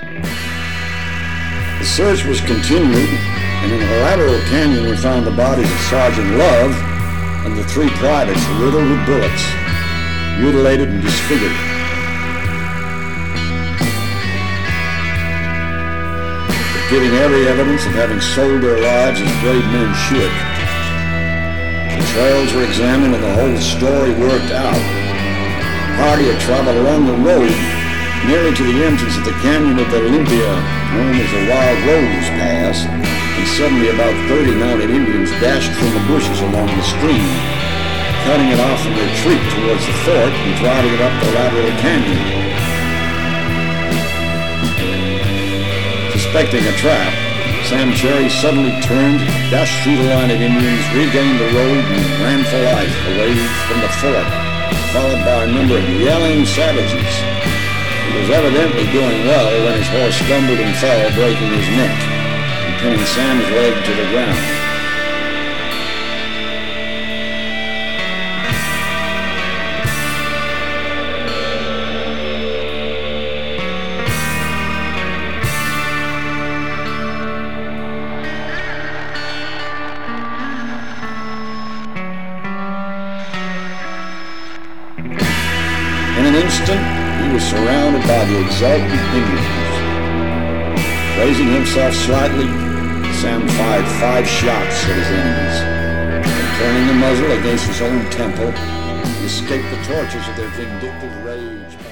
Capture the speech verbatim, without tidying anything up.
The search was continued, and in the lateral canyon we found the bodies of Sergeant Love and the three privates riddled with bullets, mutilated and disfigured. But giving every evidence of having sold their lives as brave men should. The trails were examined and the whole story worked out. The party had traveled along the road nearly to the entrance of the canyon of Olympia, known as the Wild Rose Pass, and suddenly about thirty mounted Indians dashed from the bushes along the stream, cutting it off in retreat towards the fort and driving it up the lateral canyon. Suspecting a trap, Sam Cherry suddenly turned, dashed through the line of Indians, regained the road, and ran for life away from the fort, followed by a number of yelling savages. He was evidently doing well when his horse stumbled and fell, breaking his neck and pinning Sam's leg to the ground. In an instant, he was surrounded by the exultant Indians. Raising himself slightly, Sam fired five shots at his enemies. And turning the muzzle against his own temple, he escaped the tortures of their vindictive rage.